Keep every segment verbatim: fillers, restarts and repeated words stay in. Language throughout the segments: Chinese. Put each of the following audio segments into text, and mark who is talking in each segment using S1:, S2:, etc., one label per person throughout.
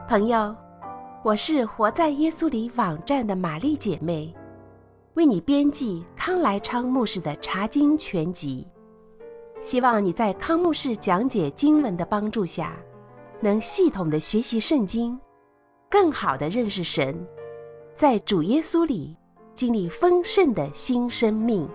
S1: 朋友，我是活在耶稣里网站的玛丽姐妹，为你编辑康来昌牧师的查经全集。希望你在康牧师讲解经文的帮助下，能系统的学习圣经，更好的认识神，在主耶稣里经历丰盛的新生命。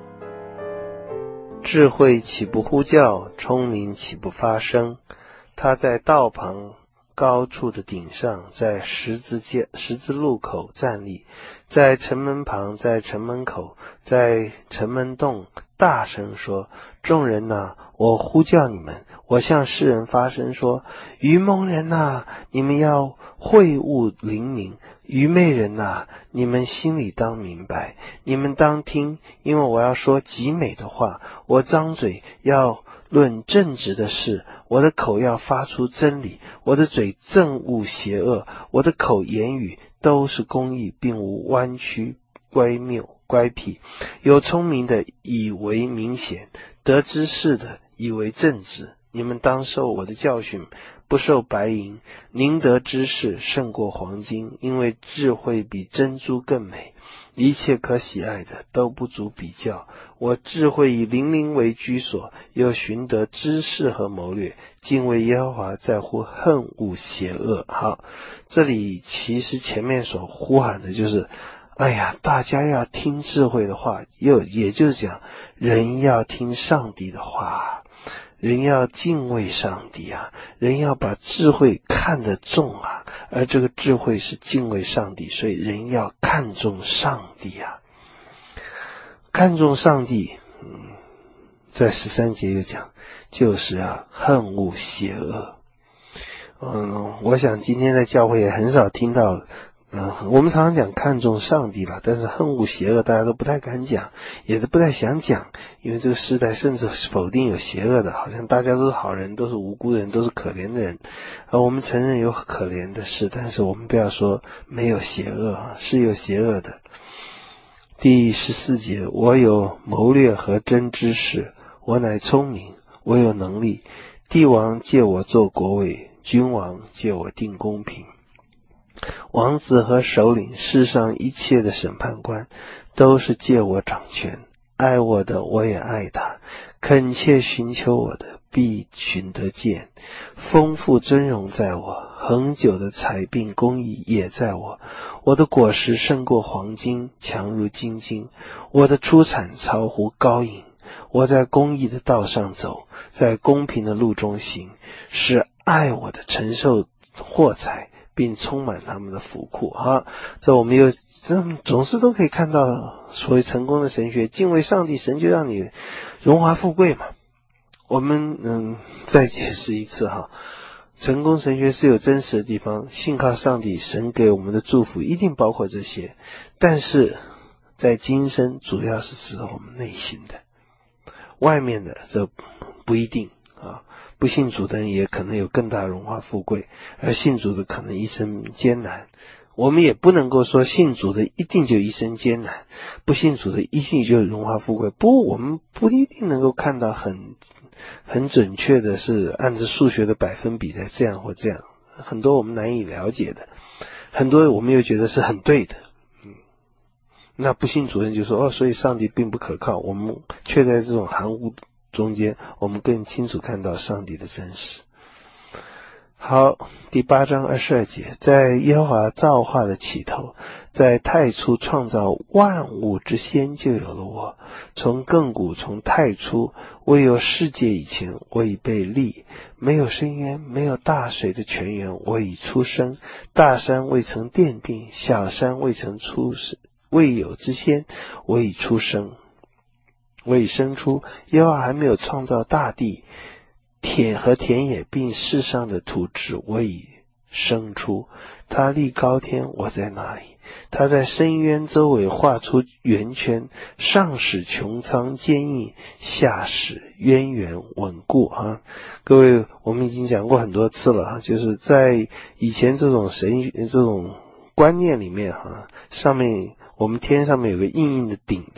S2: 智慧岂不呼叫，聪明岂不发声？他在道旁高处的顶上，在十字街十字路口站立，在城门旁，在城门口，在城门洞大声说：众人哪，我呼叫你们，我向世人发声说：愚蒙人哪，你们要会悟灵明；愚昧人哪，你们心里当明白，你们当听，因为我要说极美的话，我张嘴要论正直的事，我的口要发出真理，我的嘴憎恶邪恶，我的口言语都是公义，并无弯曲乖谬乖僻。有聪明的以为明显，得知识的以为正直。你们当受我的教训，不受白银，宁得知识胜过黄金，因为智慧比珍珠更美，一切可喜爱的都不足比较。我智慧以灵灵为居所，又寻得知识和谋略，敬畏耶和华在乎恨恶邪恶。好，这里其实前面所呼喊的就是哎呀，大家要听智慧的话，又也就是讲人要听上帝的话，人要敬畏上帝啊，人要把智慧看得重啊，而这个智慧是敬畏上帝，所以人要看重上帝啊，看重上帝。嗯，在十三节又讲，就是要恨恶邪恶。嗯，我想今天在教会也很少听到。嗯，我们常常讲看重上帝了，但是恨恶邪恶大家都不太敢讲，也都不太想讲，因为这个时代甚至否定有邪恶的，好像大家都是好人，都是无辜人，都是可怜的人。而我们承认有可怜的事，但是我们不要说没有邪恶，是有邪恶的。第十四节，我有谋略和真知识，我乃聪明，我有能力，帝王借我做国位，君王借我定公平。王子和首领，世上一切的审判官，都是借我掌权。爱我的，我也爱他；恳切寻求我的，必寻得见。丰富尊荣在我，恒久的财并公义也在我。我的果实胜过黄金，强如金金；我的出产超乎高银。我在公义的道上走，在公平的路中行，使爱我的承受获财，并充满他们的府库。哈，这我们又总是都可以看到所谓成功的神学，敬畏上帝，神就让你荣华富贵嘛。我们嗯再解释一次哈，成功神学是有真实的地方，信靠上帝，神给我们的祝福一定包括这些，但是在今生主要是指我们内心的，外面的这不一定啊。不信主的人也可能有更大的荣华富贵，而信主的可能一生艰难。我们也不能够说信主的一定就一生艰难，不信主的一定就荣华富贵。不过我们不一定能够看到很很准确的是按照数学的百分比在这样或这样，很多我们难以了解的，很多我们又觉得是很对的。嗯，那不信主的人就说哦，所以上帝并不可靠。我们却在这种含糊中间，我们更清楚看到上帝的真实。好，第八章二十二节，在耶和华造化的起头，在太初创造万物之先就有了我。从亘古，从太初，未有世界以前，我已被立；没有深渊，没有大水的泉源，我已出生。大山未曾奠定，小山未曾出世，未有之先，我已出生。我已生出，耶和华还没有创造大地田和田野，并世上的土质，我已生出。他立高天，我在那里；他在深渊周围画出圆圈，上使穹苍坚硬，下使渊源稳固啊！各位，我们已经讲过很多次了哈，就是在以前这种神这种观念里面哈，上面我们天上面有个硬硬的顶的，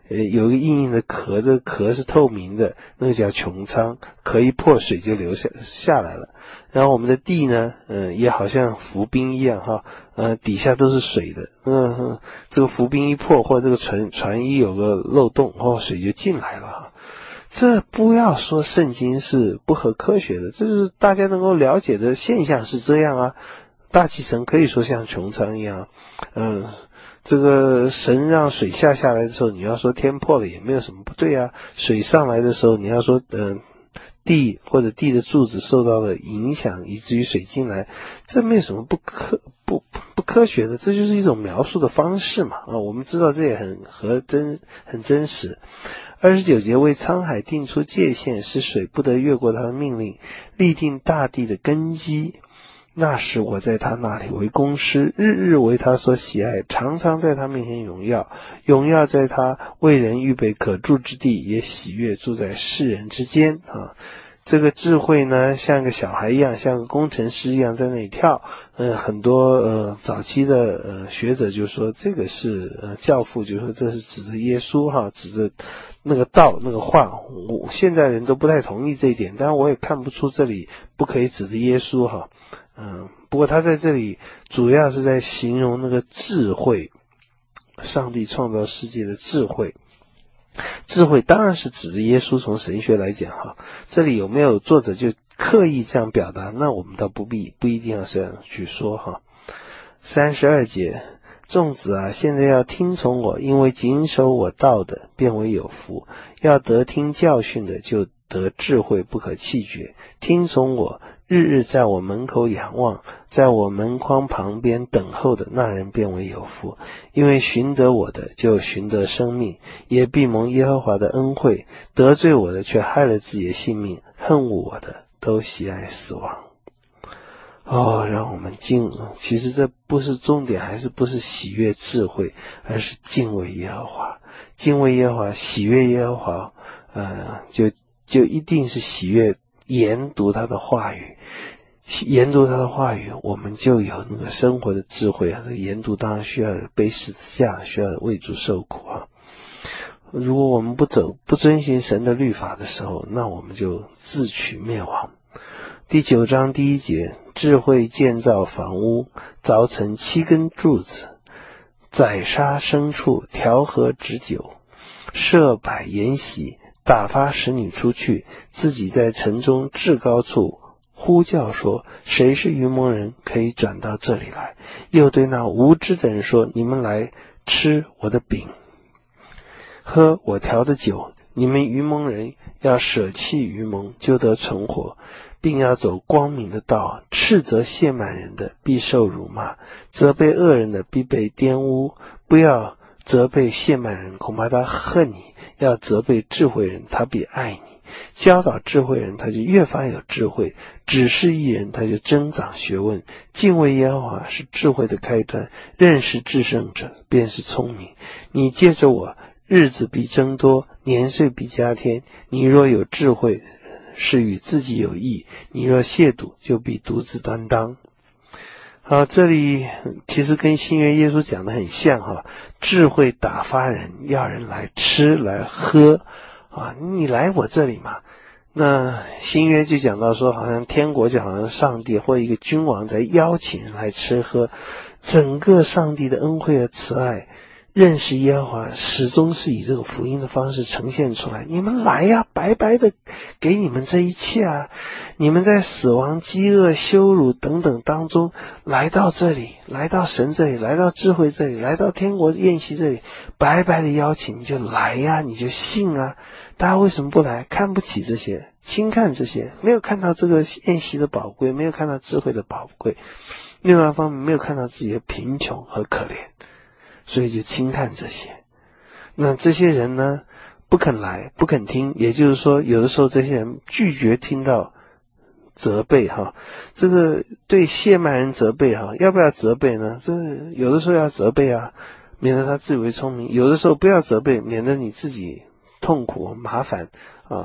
S2: 呃有一个硬硬的壳，这个壳是透明的，那个叫穹苍，壳一破水就流下下来了。然后我们的地呢，嗯、呃，也好像浮冰一样哈，呃，底下都是水的，嗯、呃，这个浮冰一破，或者这个船船一有个漏洞，哦，水就进来了哈。这不要说圣经是不合科学的，这是大家能够了解的现象是这样啊。大气层可以说像穹苍一样，嗯、呃，这个神让水下下来的时候，你要说天破了也没有什么不对啊。水上来的时候，你要说嗯。呃地或者地的柱子受到了影响，以至于水进来，这没有什么不科不不科学的，这就是一种描述的方式嘛啊，我们知道这也很和真很真实。二十九节为沧海定出界限，使水不得越过他的命令，立定大地的根基。那时我在他那里为工师，日日为他所喜爱，常常在他面前荣耀，荣耀在他为人预备可住之地，也喜悦住在世人之间啊。这个智慧呢，像个小孩一样，像个工程师一样在那里跳。呃，很多呃早期的呃学者就说这个是呃教父，就说这是指着耶稣哈，指着那个道那个话。我现在人都不太同意这一点，但是我也看不出这里不可以指着耶稣哈。嗯，不过他在这里主要是在形容那个智慧，上帝创造世界的智慧。智慧当然是指着耶稣，从神学来讲哈。这里有没有作者就刻意这样表达，那我们倒不必不一定要这样去说哈。三十二节，众子啊，现在要听从我，因为谨守我道的，便为有福。要得听教训的，就得智慧不可弃绝。听从我，日日在我门口仰望，在我门框旁边等候的那人便为有福。因为寻得我的就寻得生命，也必蒙耶和华的恩惠。得罪我的却害了自己的性命，恨恶我的都喜爱死亡。哦，让我们敬，其实这不是重点，还是不是喜悦智慧，而是敬畏耶和华。敬畏耶和华，喜悦耶和华，呃，就就一定是喜悦研读他的话语。研读他的话语，我们就有那个生活的智慧啊。这个研读当然需要背十字架，需要为主受苦啊。如果我们不走不遵循神的律法的时候，那我们就自取灭亡。第九章第一节，智慧建造房屋，凿成七根柱子，宰杀牲畜，调和止酒，设摆筵席，打发使女出去，自己在城中至高处呼叫说，谁是愚蒙人，可以转到这里来。又对那无知的人说，你们来吃我的饼，喝我调的酒。你们愚蒙人要舍弃愚蒙，就得存活，并要走光明的道。斥责亵慢人的，必受辱骂；责备恶人的，必被玷污。不要责备亵慢人，恐怕他恨你；要责备智慧人，他必爱你。教导智慧人，他就越发有智慧；指示义人，他就增长学问。敬畏耶和华是智慧的开端，认识至圣者便是聪明。你借着我，日子必增多，年岁必加添。你若有智慧，是与自己有益；你若亵渎，就必独自担当。好，这里其实跟新约耶稣讲的很像哈，智慧打发人，要人来吃来喝啊，你来我这里嘛。那新约就讲到说，好像天国就好像上帝或一个君王在邀请人来吃喝，整个上帝的恩惠和慈爱，认识耶和华始终是以这个福音的方式呈现出来。你们来呀，白白的给你们这一切啊！你们在死亡、饥饿、羞辱等等当中来到这里，来到神这里，来到智慧这里，来到天国宴席这里，白白的邀请，你就来呀，你就信啊！大家为什么不来？看不起这些，轻看这些，没有看到这个宴席的宝贵，没有看到智慧的宝贵，另外一方面没有看到自己的贫穷和可怜，所以就轻看这些。那这些人呢，不肯来，不肯听，也就是说，有的时候这些人拒绝听到责备哈。这个对亵慢人责备哈，要不要责备呢？这有的时候要责备啊，免得他自以为聪明；有的时候不要责备，免得你自己痛苦麻烦啊。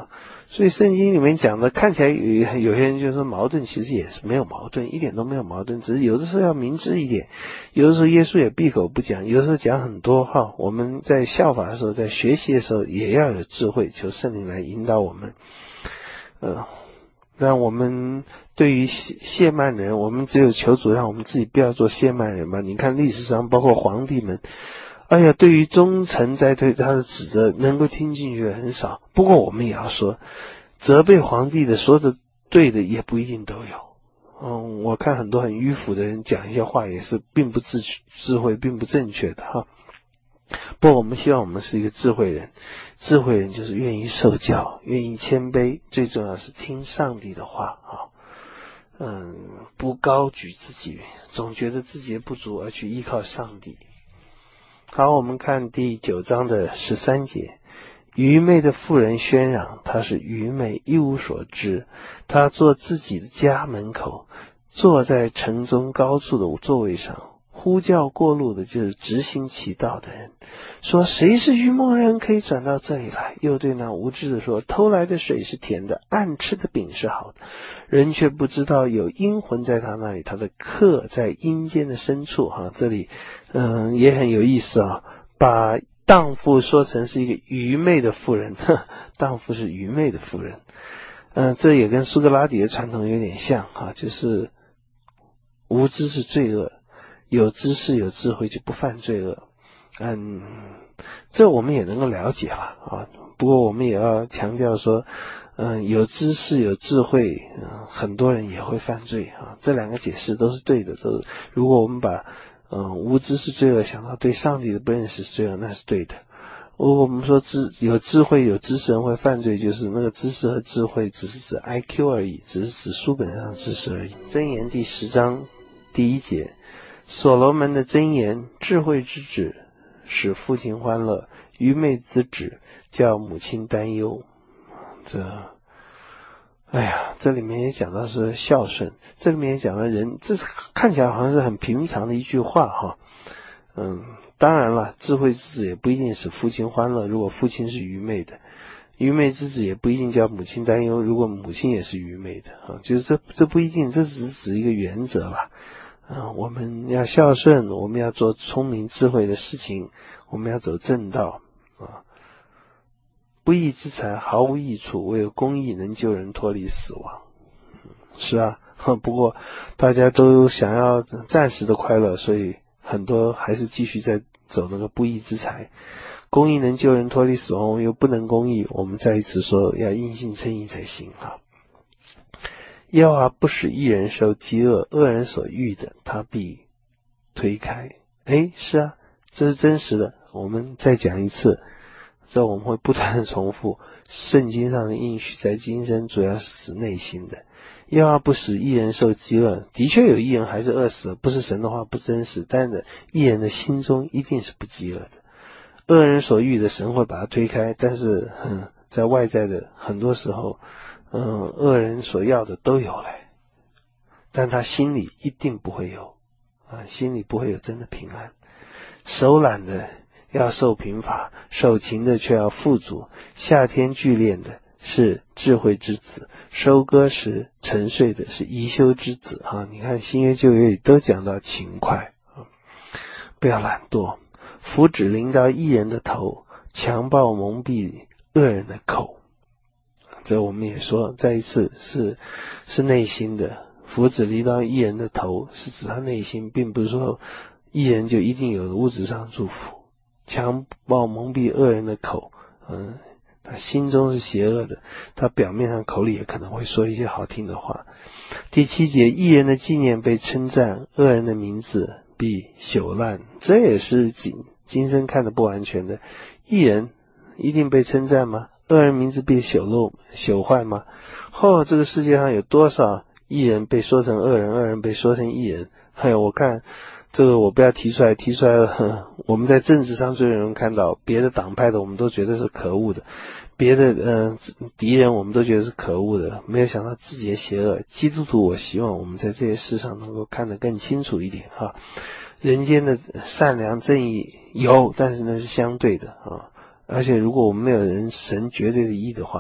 S2: 所以圣经里面讲的看起来有有些人就说矛盾，其实也是没有矛盾，一点都没有矛盾，只是有的时候要明智一点，有的时候耶稣也闭口不讲，有的时候讲很多哈。我们在效法的时候，在学习的时候也要有智慧，求圣灵来引导我们。呃，让我们对于亵慢人，我们只有求主让我们自己不要做亵慢人嘛。你看历史上包括皇帝们，哎呀，对于忠臣在对他的指责能够听进去的很少。不过我们也要说，责备皇帝的说的对的也不一定都有。嗯，我看很多很迂腐的人讲一些话也是并不智智慧并不正确的哈。不过我们希望我们是一个智慧人，智慧人就是愿意受教，愿意谦卑，最重要是听上帝的话啊。嗯，不高举自己，总觉得自己的不足而去依靠上帝。好，我们看第九章的十三节。愚昧的妇人喧嚷，她是愚昧，一无所知。她坐自己的家门口，坐在城中高处的座位上，呼叫过路的，就是直行其道的人，说谁是愚蒙人，可以转到这里来。又对那无知的说，偷来的水是甜的，暗吃的饼是好的。人却不知道有阴魂在他那里，他的客在阴间的深处哈。这里嗯也很有意思啊，把荡妇说成是一个愚昧的妇人，呵，荡妇是愚昧的妇人。嗯，这也跟苏格拉底的传统有点像哈，就是无知是罪恶，有知识有智慧就不犯罪恶。嗯，这我们也能够了解了啊。不过我们也要强调说，嗯，有知识有智慧，嗯，很多人也会犯罪啊。这两个解释都是对的，都是如果我们把嗯无知是罪恶想到对上帝的不认识是罪恶，那是对的。如果我们说知有智慧有知识人会犯罪，就是那个知识和智慧只是指 I Q 而已，只是指书本上的知识而已。箴言第十章第一节，所罗门的箴言，智慧之子使父亲欢乐，愚昧之子叫母亲担忧。这哎呀，这里面也讲到是孝顺，这里面也讲到人，这是看起来好像是很平常的一句话哈。嗯，当然了，智慧之子也不一定使父亲欢乐，如果父亲是愚昧的；愚昧之子也不一定叫母亲担忧，如果母亲也是愚昧的啊。就是这这不一定，这只是指一个原则吧。啊，我们要孝顺，我们要做聪明智慧的事情，我们要走正道啊。不义之财毫无益处，唯有公义能救人脱离死亡。是啊，不过大家都想要暂时的快乐，所以很多还是继续在走那个不义之财。公义能救人脱离死亡，我们又不能公义，我们再一次说要因信称义才行啊。耶和华不使义人受饥饿，恶人所欲的他必推开。诶，是啊，这是真实的。我们再讲一次，这我们会不断的重复，圣经上的应许在今生主要是指内心的。耶和华不使义人受饥饿，的确有义人还是饿死了，不是神的话不真实，但是义人的心中一定是不饥饿的。恶人所欲的神会把他推开，但是嗯，在外在的很多时候嗯，恶人所要的都有了，但他心里一定不会有啊，心里不会有真的平安。手懒的要受贫乏，手勤的却要富足。夏天聚练的是智慧之子，收割时沉睡的是宜修之子啊。你看新约旧约里都讲到勤快啊，不要懒惰。福祉临到义人的头，强暴蒙蔽恶人的口。这我们也说再一次是是内心的，福祉临到义人的头是指他内心，并不是说义人就一定有物质上祝福。强暴蒙蔽恶人的口，嗯，他心中是邪恶的，他表面上口里也可能会说一些好听的话。第七节，义人的纪念被称赞，恶人的名字必朽烂。这也是今今生看的不完全的。义人一定被称赞吗？恶人名字被朽漏朽坏吗？哦，这个世界上有多少义人被说成恶人，恶人被说成义人？还有我看这个我不要提出来，提出来了，呵，我们在政治上最容易看到，别的党派的我们都觉得是可恶的，别的呃敌人我们都觉得是可恶的，没有想到自己的邪恶。基督徒，我希望我们在这些事上能够看得更清楚一点哈。人间的善良正义有，但是那是相对的啊。而且如果我们没有人神绝对的义的话，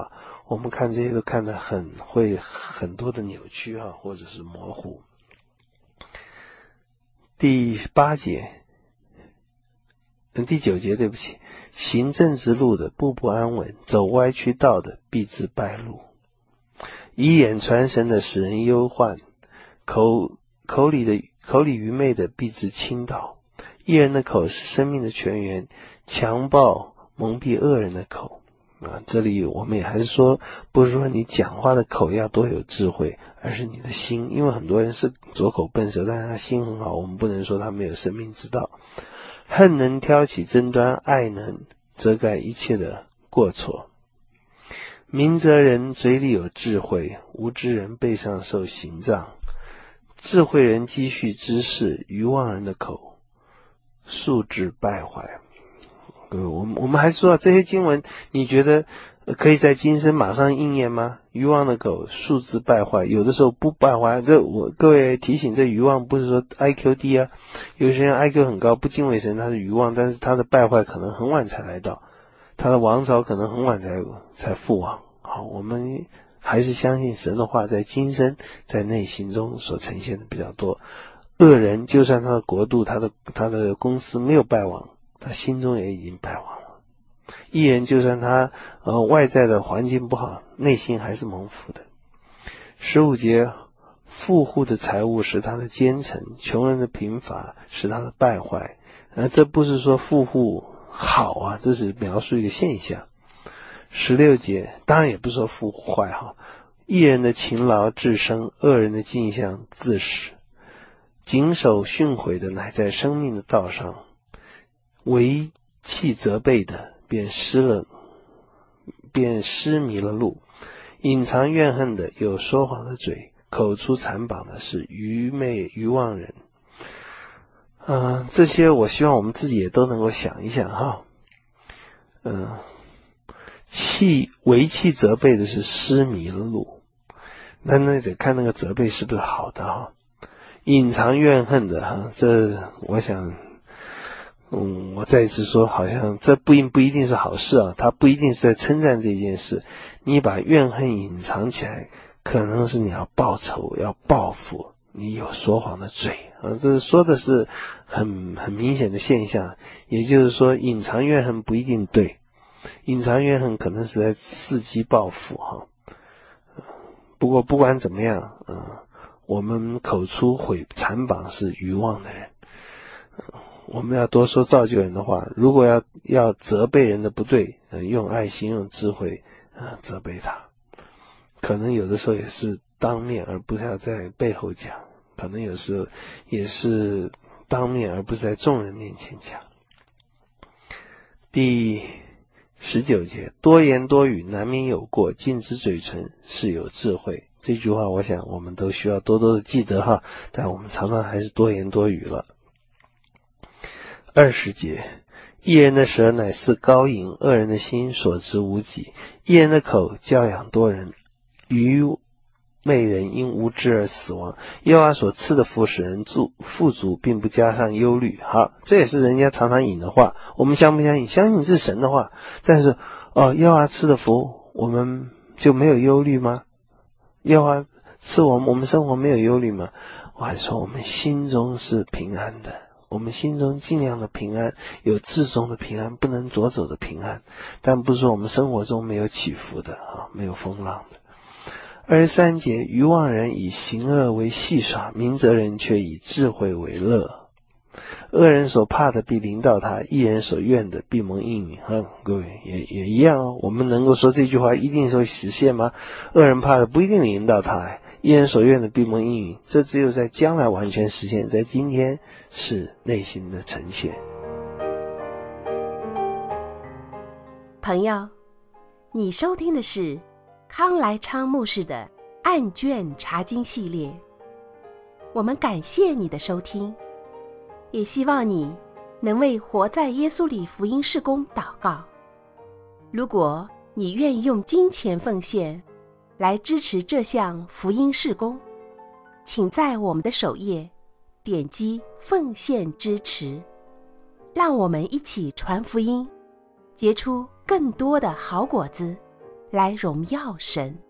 S2: 我们看这些都看得很会很多的扭曲啊，或者是模糊。第八节，嗯，第九节，对不起，行正直路的步步安稳，走歪曲道的必致败路。以眼传神的使人忧患，口口里的口里愚昧的必致倾倒。一人的口是生命的泉源，强暴蒙蔽恶人的口。啊，这里我们也还是说，不是说你讲话的口要多有智慧，而是你的心，因为很多人是左口笨舌，但是他心很好，我们不能说他没有生命之道。恨能挑起争端，爱能遮盖一切的过错。明哲人嘴里有智慧，无知人背上受刑杖。智慧人积蓄知识，愚妄人的口速致败坏。各位，我们我们还说啊，这些经文你觉得可以在今生马上应验吗？愚妄的口速致败坏，有的时候不败坏。这我各位提醒，这愚妄不是说 I Q 低啊，有些人 I Q 很高，不敬畏神，他是愚妄，但是他的败坏可能很晚才来到，他的王朝可能很晚才才覆亡。好，我们还是相信神的话在今生在内心中所呈现的比较多。恶人就算他的国度他的他的公司没有败亡，他心中也已经败亡了。义人就算他呃外在的环境不好，内心还是蒙福的。十五节，富户的财物使他的奸臣，穷人的贫乏使他的败坏。呃，这不是说富户好啊，这是描述一个现象。十六节，当然也不是说富户坏哈。义人的勤劳致生，恶人的镜像自始。谨守训诲的乃在生命的道上，为弃责备的便失了便失迷了路。隐藏怨恨的有说谎的嘴，口出残榜的是愚昧愚妄人。嗯、呃，这些我希望我们自己也都能够想一想哈。嗯、呃，弃为弃责备的是失迷了路，那那得看那个责备是不是好的哈。隐藏怨恨的哈，这我想嗯，我再一次说，好像这不一不一定是好事啊，他不一定是在称赞这件事。你把怨恨隐藏起来，可能是你要报仇，要报复，你有说谎的嘴啊，这说的是很很明显的现象。也就是说，隐藏怨恨不一定对，隐藏怨恨可能是在伺机报复哈。不过不管怎么样，嗯，我们口出毁残榜是愚妄的人。我们要多说造就人的话，如果要要责备人的不对，呃、用爱心用智慧呃责备他，可能有的时候也是当面，而不是要在背后讲，可能有时候也是当面，而不是在众人面前讲。第十九节，多言多语难免有过，禁止嘴唇是有智慧。这句话我想我们都需要多多的记得哈，但我们常常还是多言多语了。二十节，一人的舌乃似高银，恶人的心所知无己。一人的口教养多人，愚昧人因无知而死亡。耶和华所赐的福使人富富足，并不加上忧虑。好，这也是人家常常引的话，我们相不相信？相信是神的话，但是哦，耶和华赐的福，我们就没有忧虑吗？耶和华赐我们，我们生活没有忧虑吗？我还说我们心中是平安的，我们心中尽量的平安，有至终的平安，不能夺走的平安，但不是说我们生活中没有起伏的啊，没有风浪的。二十三节，愚妄人以行恶为戏耍，明哲人却以智慧为乐。恶人所怕的必临到他，义人所愿的必蒙应允。哈，各位也也一样哦。我们能够说这句话一定会实现吗？恶人怕的不一定临到他，义人所愿的必蒙应允。这只有在将来完全实现，在今天是内心的诚切。
S1: 朋友，你收听的是康来昌牧师的案卷查经系列。我们感谢你的收听，也希望你能为活在耶稣里福音事工祷告。如果你愿意用金钱奉献来支持这项福音事工，请在我们的首页点击奉献支持，让我们一起传福音，结出更多的好果子。 来荣耀神。